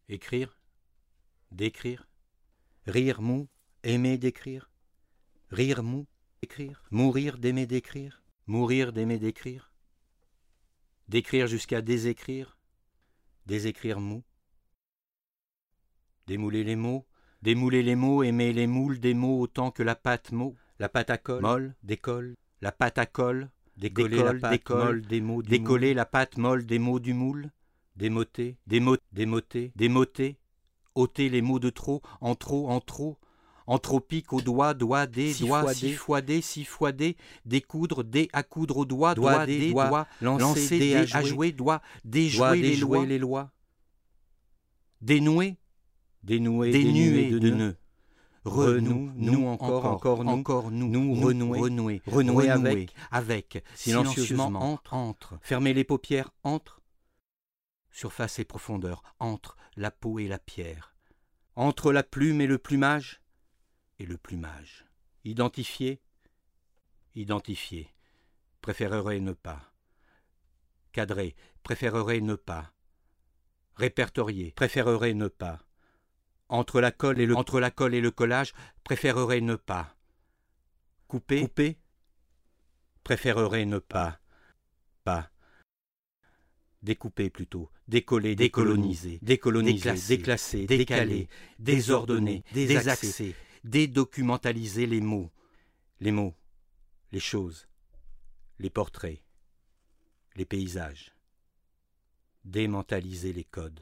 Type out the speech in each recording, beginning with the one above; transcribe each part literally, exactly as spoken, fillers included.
Écrire, décrire, rire mou, aimer d'écrire, rire mou, écrire, mourir d'aimer d'écrire, mourir d'aimer d'écrire, d'écrire jusqu'à désécrire, désécrire mou, démouler les mots, démouler les mots, aimer les moules des mots autant que la pâte mot, la pâte à colle, molle, décolle, la pâte à colle, décoller la pâte molle des mots du décoller moule. La pâte molle des mots du moule, démoter, démoter, démoter, démoter, ôter les mots de trop, en trop, en trop, anthropique au doigt, doigt, des, doigt, six fois des, six fois des, découdre, des, à coudre au doigt, doigt, des, doigt, lancer, des, à jouer, doigt, déjouer les lois, les lois, dénouer, dénouer, dénuer de nœuds, renou, nous encore, encore, nous, encore, nous, nous, renouer, renouer, renouer avec, avec, silencieusement, entre, entre, fermer les paupières, entre, surface et profondeur, entre la peau et la pierre, entre la plume et le plumage, et le plumage. Identifier, identifier, préférerais ne pas. Cadrer, préférerais ne pas. Répertorier, préférerais ne pas. Entre la colle et le, entre la colle et le collage, préférerais ne pas. Couper, couper, préférerais ne pas. Pas. Découper plutôt, décoller, décoloniser, décoloniser, déclasser, déclasser, décaler, désordonner, désaxer, dédocumentaliser les mots, les mots, les choses, les portraits, les paysages, démentaliser les codes.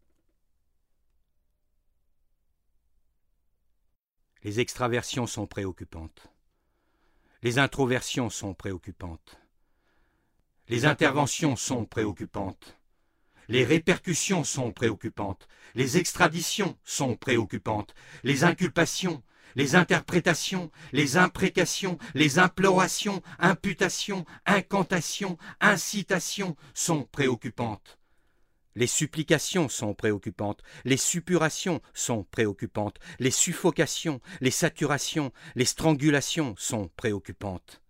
Les extraversions sont préoccupantes. Les introversions sont préoccupantes. Les interventions sont préoccupantes. Les répercussions sont préoccupantes. Les extraditions sont préoccupantes. Les inculpations, les interprétations, les imprécations, les implorations, imputations, incantations, incitations sont préoccupantes. Les supplications sont préoccupantes, les suppurations sont préoccupantes, les suffocations, les saturations, les strangulations sont préoccupantes.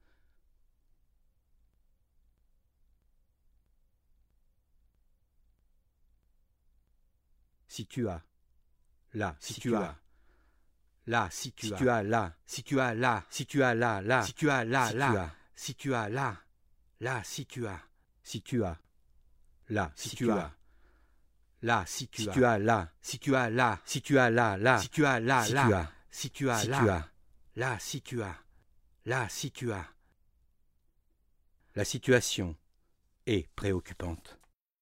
Si tu as, là, si, si tu as, là, si tu, si as, tu as, là, si tu as, là, si tu as, là, là, si tu as, là, là, si tu as, là, là, si tu as, si tu as, là, si tu as, là, si tu as, là, si tu as, là, si tu as, là, là, si tu as, là, là, si tu as, là, là, si tu as, là, si tu as. La situation est préoccupante.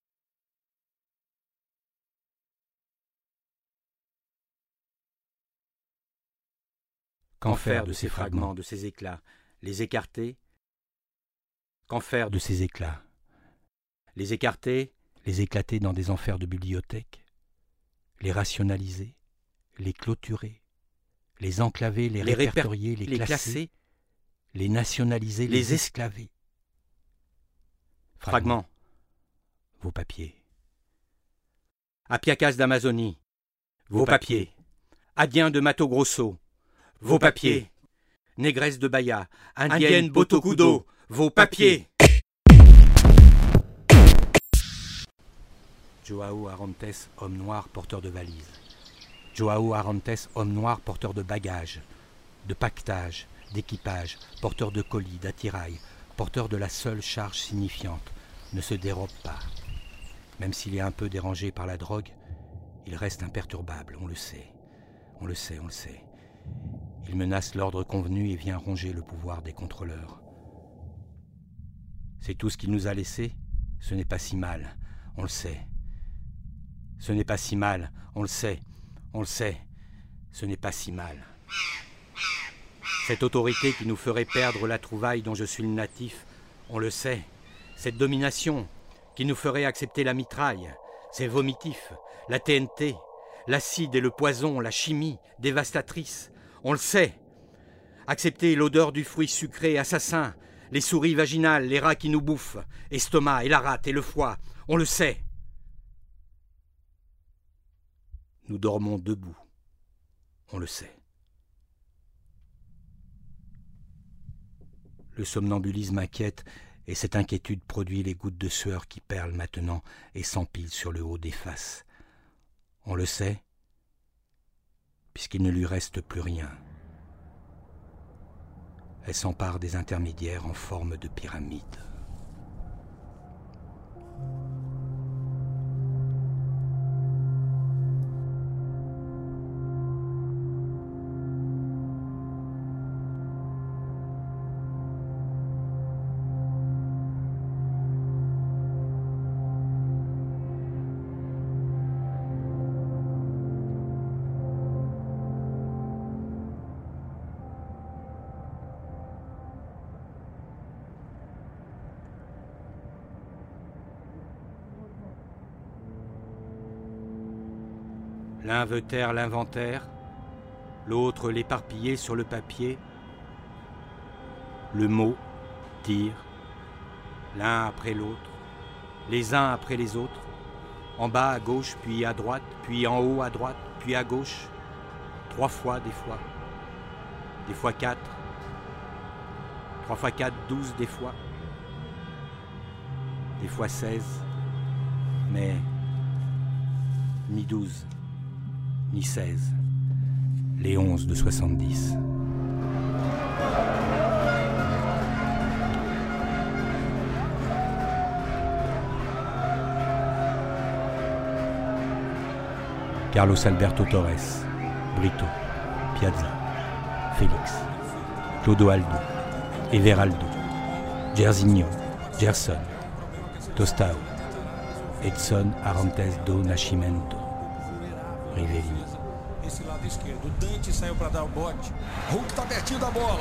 Qu'en faire de ces fragments, de ces éclats? Les écarter? Qu'en faire de ces éclats? Les écarter, les éclater dans des enfers de bibliothèque? Les rationaliser? Les clôturer? Les enclaver, les, les répertorier, les, les classer, classer? Les nationaliser, les, les esclaver? Fragments. Vos papiers. Apiacas d'Amazonie. Vos papiers. Adien de Mato Grosso. Vos papiers. Négresse de Bahia, indienne Botocudo, vos papiers. Joao Arantes, homme noir porteur de valises. Joao Arantes, homme noir porteur de bagages, de paquetage, d'équipage, porteur de colis, d'attirail, porteur de la seule charge signifiante, ne se dérobe pas. Même s'il est un peu dérangé par la drogue, il reste imperturbable, on le sait. On le sait, on le sait. Il menace l'ordre convenu et vient ronger le pouvoir des contrôleurs. C'est tout ce qu'il nous a laissé? Ce n'est pas si mal, on le sait. Ce n'est pas si mal, on le sait, on le sait. Ce n'est pas si mal. Cette autorité qui nous ferait perdre la trouvaille dont je suis le natif, on le sait. Cette domination qui nous ferait accepter la mitraille, ces vomitifs, la T N T, l'acide et le poison, la chimie dévastatrice, on le sait. Accepter l'odeur du fruit sucré assassin, les souris vaginales, les rats qui nous bouffent, estomac et la rate et le foie, on le sait. Nous dormons debout, on le sait. Le somnambulisme inquiète et cette inquiétude produit les gouttes de sueur qui perlent maintenant et s'empilent sur le haut des faces. On le sait, puisqu'il ne lui reste plus rien. Elle s'empare des intermédiaires en forme de pyramide. L'un veut taire l'inventaire, l'autre l'éparpiller sur le papier. Le mot tire, l'un après l'autre, les uns après les autres, en bas à gauche, puis à droite, puis en haut à droite, puis à gauche, trois fois des fois, des fois quatre, trois fois quatre, douze des fois, des fois seize, mais ni douze. Ni seize, les onze de soixante-dix. Carlos Alberto Torres, Brito, Piazza, Félix, Clodoaldo, Everaldo, Jairzinho, Gerson, Tostao, Edson Arantes do Nascimento, Rivellini. Esse lado esquerdo, Dante saiu para dar o bote. Hulk tá pertinho da bola.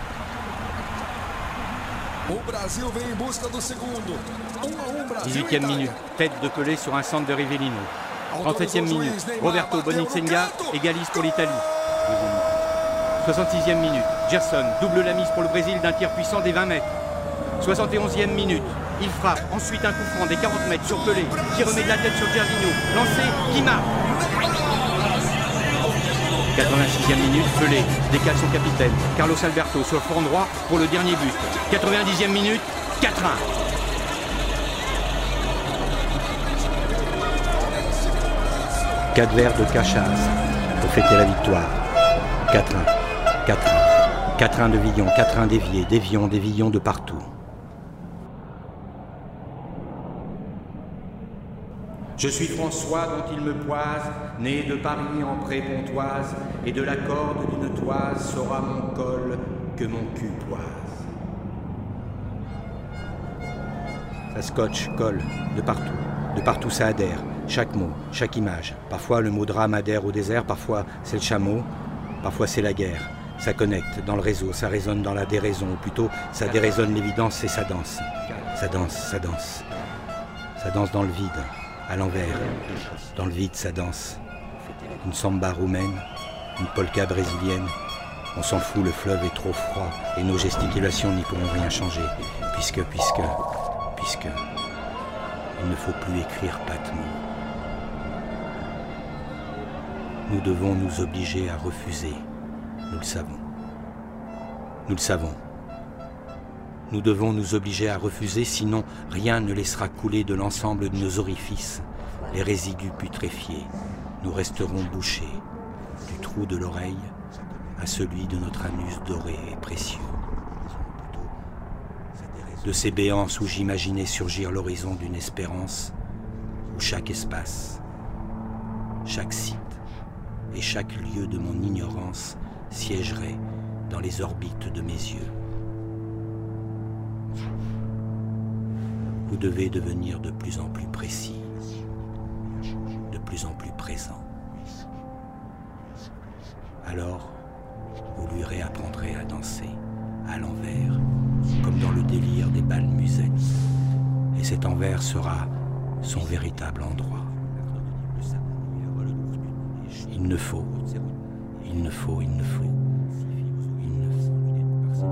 O Brasil vem em busca do segundo. um a um Brasil. dix-huitième minute, tête de Pelé sur un centre de Rivellino. trente-septième minute, Roberto Bonicenga égalise pour l'Italie. soixante-sixième minute, Gerson double la mise pour le Brésil d'un tir puissant des vingt mètres. soixante et onzième minute, il frappe, ensuite un coup franc des quarante mètres sur Pelé, qui remet de la tête sur Jairzinho, lancé, qui marque. quatre-vingt-sixième minute, Pelé décale son capitaine, Carlos Alberto sur le front droit pour le dernier but. quatre-vingt-dixième minute, quatre un. Quatre verres de Cachaz pour fêter la victoire. quatre un, quatre un, quatre un de Villon, quatre un dévié, dévions, dévions de partout. Je suis François dont il me poise, né de Paris en pré-pontoise, et de la corde d'une toise saura mon col que mon cul poise. Ça scotche, colle, de partout, de partout ça adhère, chaque mot, chaque image. Parfois le mot drame adhère au désert, parfois c'est le chameau, parfois c'est la guerre. Ça connecte dans le réseau, ça résonne dans la déraison, ou plutôt ça déraisonne l'évidence et ça danse. Ça danse, ça danse. Ça danse dans le vide. À l'envers, dans le vide, ça danse. Une samba roumaine, une polka brésilienne. On s'en fout, le fleuve est trop froid et nos gesticulations n'y pourront rien changer. Puisque, puisque, puisque, il ne faut plus écrire patemment. Nous devons nous obliger à refuser. Nous le savons. Nous le savons. Nous devons nous obliger à refuser, sinon rien ne laissera couler de l'ensemble de nos orifices. Les résidus putréfiés, nous resterons bouchés, du trou de l'oreille à celui de notre anus doré et précieux. De ces béances où j'imaginais surgir l'horizon d'une espérance, où chaque espace, chaque site et chaque lieu de mon ignorance siégerait dans les orbites de mes yeux. Vous devez devenir de plus en plus précis, de plus en plus présent. Alors, vous lui réapprendrez à danser, à l'envers, comme dans le délire des bals musettes. Et cet envers sera son véritable endroit. Il ne faut, il ne faut, il ne faut, il ne faut,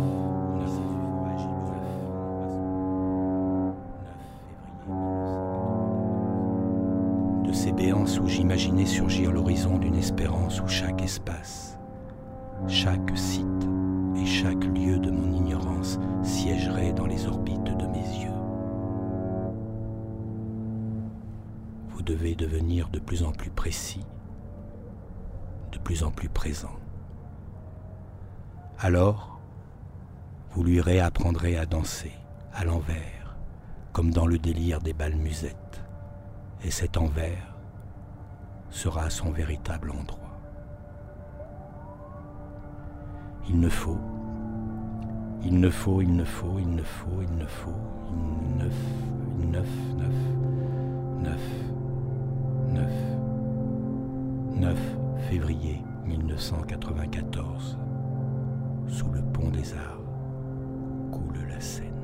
de ces béances où j'imaginais surgir l'horizon d'une espérance où chaque espace, chaque site et chaque lieu de mon ignorance siégerait dans les orbites de mes yeux. Vous devez devenir de plus en plus précis, de plus en plus présent. Alors, vous lui réapprendrez à danser à l'envers, comme dans le délire des bals musettes, et cet envers sera son véritable endroit. Il ne faut, il ne faut, il ne faut, il ne faut, il ne faut, il neuf, neuf, neuf, neuf, neuf, neuf février mille neuf cent quatre-vingt-quatorze, sous le pont des Arts, coule la Seine.